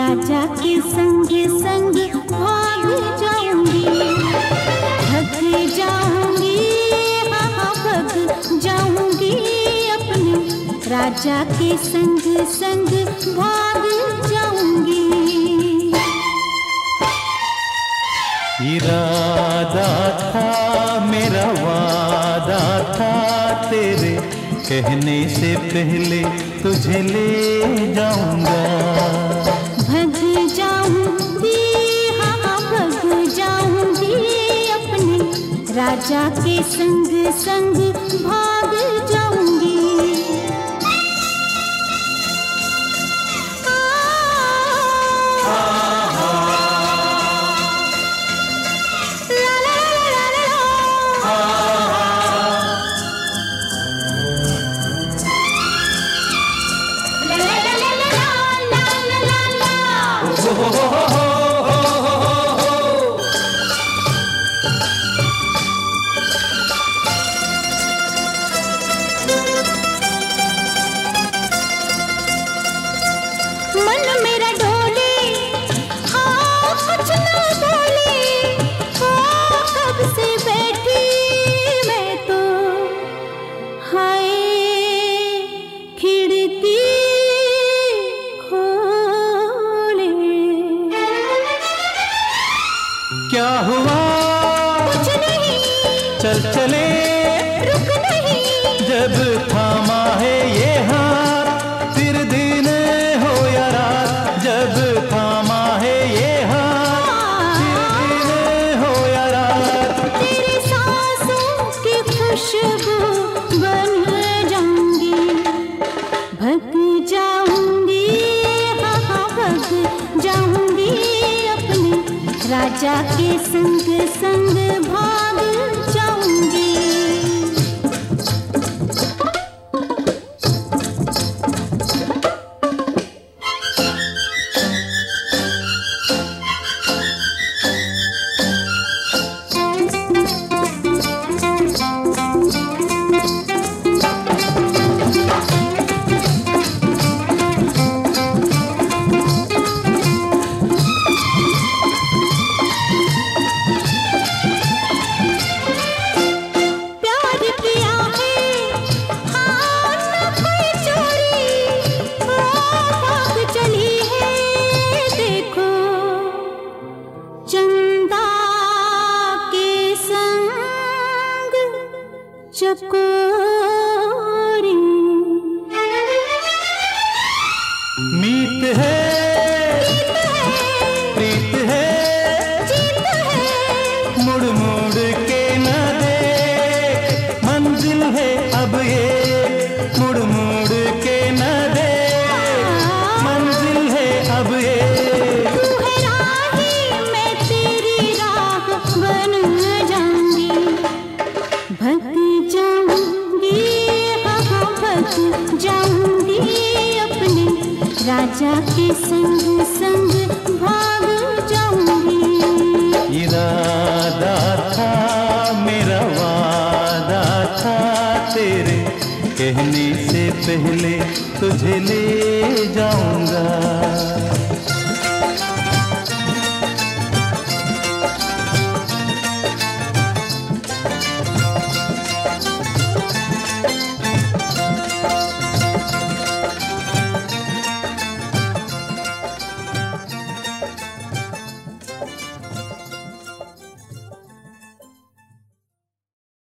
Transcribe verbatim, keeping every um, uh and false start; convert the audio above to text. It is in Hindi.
राजा के संग संग भाग जाऊंगी, भग जाऊंगी, हाँ हाँ भग जाऊंगी, अपने राजा के संग संग भाग जाऊंगी। इरादा था मेरा, वादा था तेरे, कहने से पहले तुझे ले जाऊंगा। भग जाऊंगी, हाँ भग जाऊंगी, अपने राजा के संग संग भाग जाऊंगी। मन मेरा डोले, हाँ कुछ ना बोले, हाँ कब से बैठी मैं तो, हाय खिड़की खोले। क्या हुआ? कुछ नहीं, चल चले, रुक नहीं, जब थामा है ये हाथ, फिर दिन हो या रात, जब थामा है ये हाथ, फिर दिन हो या रात। तेरी सांसों की खुशबू बन जाऊंगी, भग जाऊंगी, हाँ हाँ भग जाऊंगी, अपने राजा के संग संग भाग जाऊंगी। चकोरी मीत है, प्रीत है, जीत है, मुड़ मुड़ के न दे, मंजिल है अब ये, मुड़ मुड़ के न दे, मंजिल है अब ये। तू है राही, मैं तेरी राह बन जाऊंगी, भग जाऊंगी, हाँ हाँ भग जाऊंगी, अपने राजा के संग संग भाग जाऊंगी। इरादा था मेरा, वादा था तेरे, कहने से पहले तुझे ले जाऊंगा।